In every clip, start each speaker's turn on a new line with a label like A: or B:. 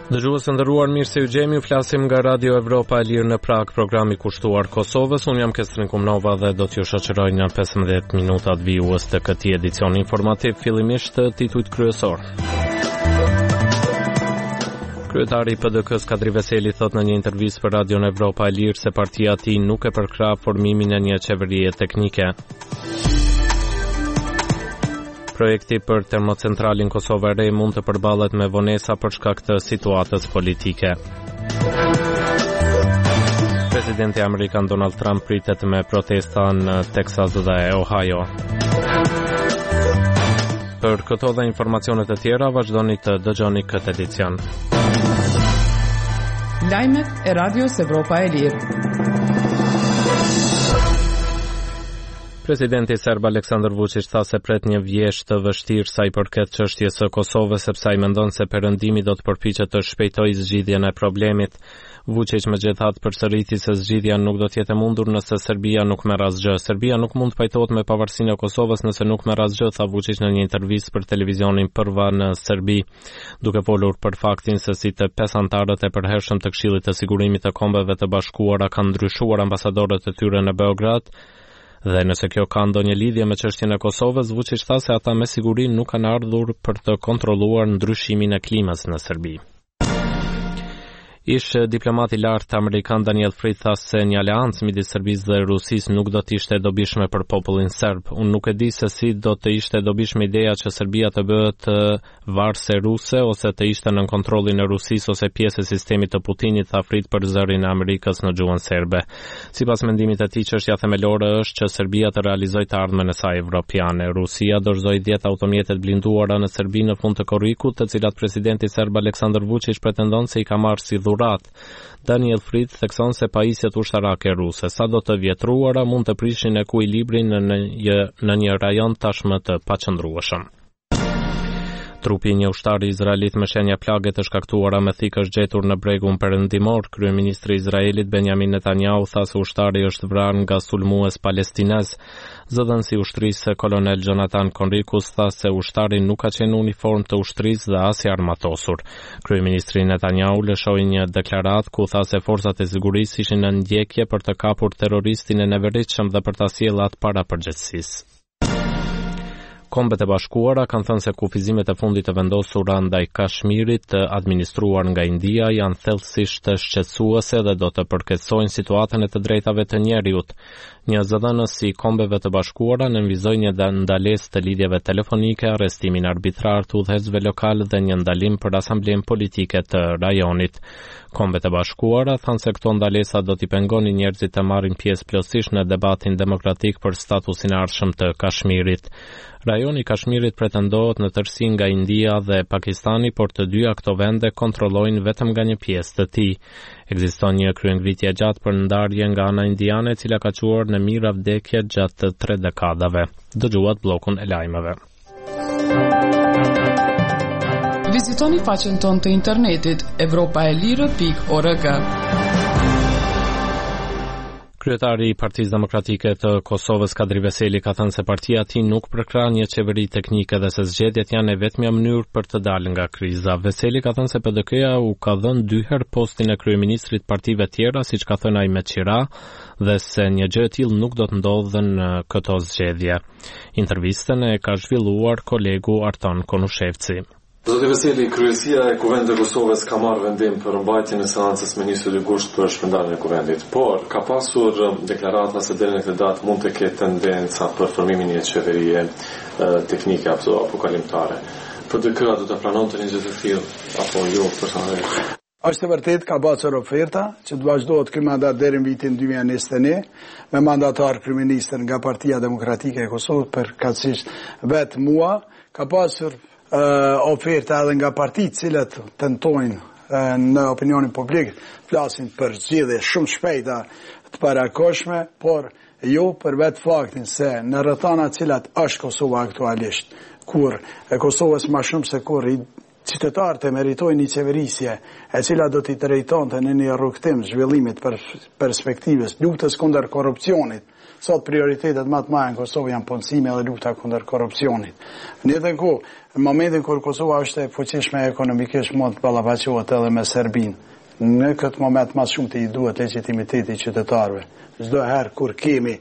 A: Dëgjues të nderuar, mirë se u gjemi, flasim nga Radio Evropa e Lirë në Prag, programi kushtuar Kosovës. Unë jam Kestrin Kumnova dhe do t'ju shoqëroj në 15 minutat vijues të këtij edicioni informativ, fillimisht titujt kryesor. Kryetari i PDK-s Kadri Veseli thot në një intervistë për Radion Evropa e Lirë se partia e tij nuk e përkrah formimin e një qeverie teknike. Projekti për termocentralin Kosovë e Re mund të përballet me vonesa për shkak të situatës politike. Presidenti amerikan Donald Trump pritet me protesta në Texas dhe Ohio. Për këto dhe informacionet e tjera, vazhdoni të dëgjoni këtë edicion.
B: Lajmet e Radios Evropa e Lirë.
A: Presidenti serb Aleksandar Vučić tha se pret një vjeshtë të vështirë sa i përket çështjes së Kosovës, sepse ai mendon se Perëndimi do të përpiqet të shpejtojë zgjidhjen e problemit. Vučić megjithatë përsëriti se zgjidhja nuk do të jetë e mundur nëse Serbia nuk merr asgjë. Serbia nuk mund të pajtohet me pavarësinë e Kosovës nëse nuk merr asgjë, tha Vučić në një intervistë për televizionin Prva në Serbi, duke folur për faktin se si të 5 anëtarët e përhershëm të Këshillit të Sigurimit të Kombeve të Bashkuara kanë ndryshuar ambasadorët e tyre në Beograd. Dhe nëse kjo ka ndonjë lidhje me çështjen e Kosovës, Vučić tha se ata me siguri nuk kanë ardhur për të kontrolluar ndryshimin e klimës në Serbi. Ish diplomati i lartë amerikan Daniel Fried tha se një aleancë midis Serbisë dhe Rusisë nuk do të ishte e dobishme për popullin serb. Unë nuk e di se si do të ishte e dobishme ideja që Serbia të bëhet varëse ruse ose të ishte nën kontrollin e Rusisë ose pjesë e sistemit të Putinit, tha Fried për zërin e Amerikës në gjuhën serbe. Sipas mendimit të tij, çështja themelore është që Serbia të realizojë të ardhmen e saj evropiane. Rusia dorëzoi 10 automjete të blinduara në Serbi në fund të korrikut, të cilat presidenti serb Aleksandar Vučić pretendon se i ka marrë si dhuratë. Daniel Fried thekson se pajisjet ushtarake ruse, sa do të vjetruara, mund të prishin ekuilibrin në një rajon tashmë të paqëndrueshëm. Trupi një ushtari izraelit me shenja plage të shkaktuara me thikë është gjetur në bregun perëndimor. Kryeministri i Izraelit Benjamin Netanyahu tha se ushtari është vrarë nga sulmues palestinez. Zëdhënësi i ushtrisë kolonel Jonathan Conricus tha se ushtari nuk ka qenë uniform të ushtrisë dhe as i armatosur. Kryeministri Netanyahu lëshoi një deklaratë ku tha se forcat e sigurisë ishin në ndjekje për të kapur terroristin e neveritshëm dhe për ta sjellë atë para përgjegjësisë. Kombet e Bashkuara kanë thënë se kufizimet e fundit të vendosura ndaj Kashmirit të administruar nga India janë thellësisht të shqetësuese dhe do të përkeqësojnë situatën e të drejtave të njerëzit. Një zëdhënës i Kombeve të Bashkuara nënvizoi një ndalesë të lidhjeve telefonike, arrestimin arbitrar të udhëheqësve lokal dhe një ndalim për asamblenë politike të rajonit. Kombet e Bashkuara thanë se këto ndalesa do t'i pengonin njerëzit të marrin pjesë plotësisht në debatin demokratik për statusin e ardhshëm të Kashmirit. Rajoni i Kashmirit pretendohet në tërësi nga India dhe Pakistani, por të dyja këto vende kontrollojnë vetëm nga një pjesë të tij. Ekziston një kryengritje gjatë për ndarje nga ana indiane, e cila ka quar në mira vdekje gjatë 3 dekadave. Dëgjuat bllokun e lajmeve.
B: Vizitoni faqen tonë të internetit europaelire.org.
A: Kryetari i Partisë Demokratike të Kosovës Kadri Veseli ka thënë se partia e tij nuk përkrah një qeveri teknike dhe se zgjedhjet janë e vetmja mënyrë për të dalë nga kriza. Veseli ka thënë se PDK-ja u ka dhënë 2 herë postin e kryeministrit partive tjera, siç ka thënë ai me Qira, dhe se një gjë e tillë nuk do të ndodhë në këto zgjedhje. Intervistën e ka zhvilluar kolegu Arton Konushevci.
C: Zoti Veseli, kryesia e Kuvendit të Kosovës ka marrë vendim për mbajtjen e seancës me 22 gusht për shpërndarjen e kuvendit, por ka pasur deklarata se deri në këtë datë mund të ketë tendenca për formimin e një qeverie teknike apo kalimtare. PDK-a do të pranonte një gjë të tillë apo jo personalisht?
D: Është e vërtet ka pasur oferta që të vazhdohet ky mandat deri në vitin 2021 me mandatar kryeministër nga Partia Demokratike e Kosovës për katësisht vetë mua. Ka pasur oferta edhe nga partitë cilat tentojnë në opinionin publik flasin për zgjedhje shumë shpejta të parakoshme, por jo për vetë faktin se në rrethana cilat është Kosova aktualisht, kur e Kosovës më shumë se kur i qytetarët e meritojnë një qeverisje e cila do t'i drejtonte në një rrugtim zhvillimit për perspektivës, luftës kundër korrupsionit. Sot prioritetet më të mëdha në Kosovë janë punësimi dhe lufta kundër korrupsionit. Në momentin kur Kosova është e fuqishme ekonomikisht, mund të ballafaqohet edhe me Serbinë. Në këtë moment më shumë të i duhet legitimiteti qytetarëve. Çdo herë kur kemi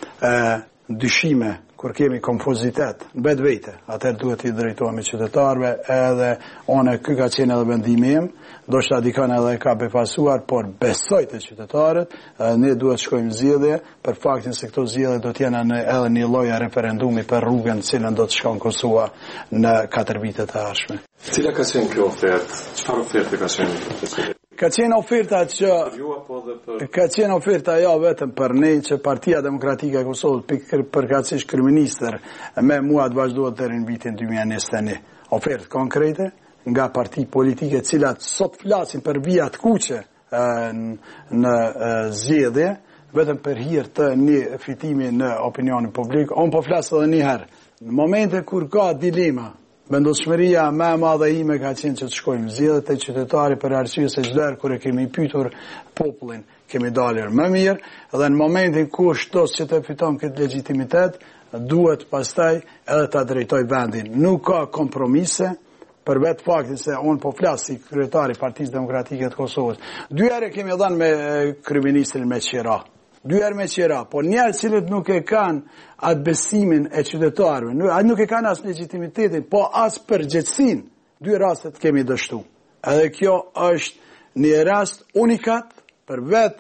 D: dyshime, kur kemi konfuzitet në vetvete, atëherë duhet i drejtohemi qytetarëve, edhe ky ka qenë edhe vendimi im, ndoshta dikon edhe ka befasuar, por besoj te qytetarët, ne duhet shkojmë zgjedhje për faktin se këto zgjedhje do të jenë edhe një lloj referendumi për rrugën në cilën do të shkon Kosova në 4 vitet e ardhshme.
C: Cila ka qenë kjo ofertë? Çfarë oferte ka qenë?
D: Ka qenë oferta ka qenë oferta jo vetëm për ne që Partia Demokratike e Kosovës përkatësisht kryeministër me mua të vazhdohet deri në vitin 2021. Ofertë konkrete nga parti politike të cilat sot flasin për vija të kuqe në zgjedhje, vetëm për hir të një fitimi në opinionin publik. Unë po flas edhe një herë. Në momente kur ka dilema, vendosmëria më e madhe ime ka qenë që të shkojmë zgjedhje te qytetari për arsye se çdo herë kur e kemi pyetur popullin, kemi dalur më mirë, dhe në momentin kur shtos që të fiton këtë legitimitet, duhet pastaj edhe ta drejtoj vendin. Nuk ka kompromise për vetë faktin se unë po flas si kryetari i Partisë Demokratike të Kosovës. 2 herë kemi dhënë me kryeministrin me qira. 2 herë me qira, po njerëz cilët nuk e kanë atë besimin e qytetarëve, nuk e kanë as legitimitetin, po as përgjegjësinë. 2 rastet kemi dështu. Edhe kjo është një rast unikat për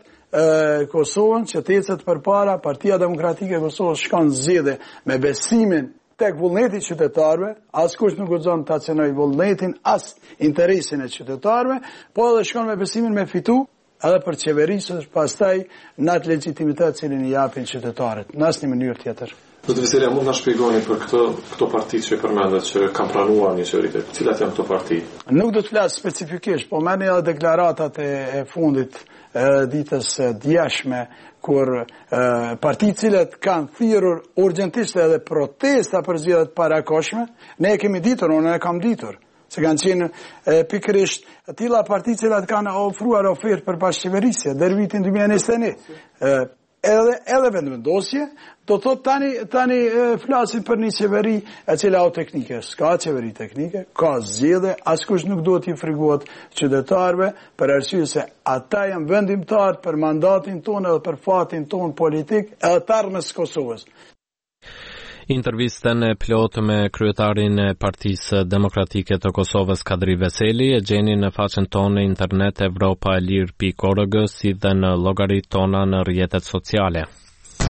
D: vetë Kosovën që të ecet përpara. Partia Demokratike e Kosovës shkon zgjedhje me besimin tek vullneti qytetarëve, askush nuk guxon ta cenoj vullnetin as interesin e qytetarëve, po edhe shkon me besimin me fitu, edhe për qeverisës, pastaj në atë legitimitet cilin i japin qytetarët, në asnjë mënyrë tjetër.
C: Zoti Veselia, mund na shpjegoni për këto partitë që përmendet që kanë pranuar një qeveri, cilat janë këto parti? Nuk
D: do të flas specifikisht, po merrni edhe deklaratat e fundit ditës djeshme, kur partitë cilët kanë thirrur urgjentisht edhe protesta për zgjedhjet parakoshme, ne e kemi ditur, unë e kam ditur. Se kanë qenë pikërisht tilla parti cilat kanë ofruar ofertë për bashkëqeverisje deri vitin 2021. Edhe vendosje, do thot tani flasin për një qeveri e cila o teknike. S'ka qeveri teknike, ka zgjedhje, askush nuk duhet i frikohet qytetarëve për arsye se ata janë vendimtarë për mandatin tonë edhe për fatin tonë politik edhe të ardhmës së Kosovës.
A: Intervistën e plot me kryetarin e Partisë Demokratike të Kosovës Kadri Veseli e gjeni në faqen tonë internet evropaelir.org si dhe në llogaritë tona në rrjetet sociale.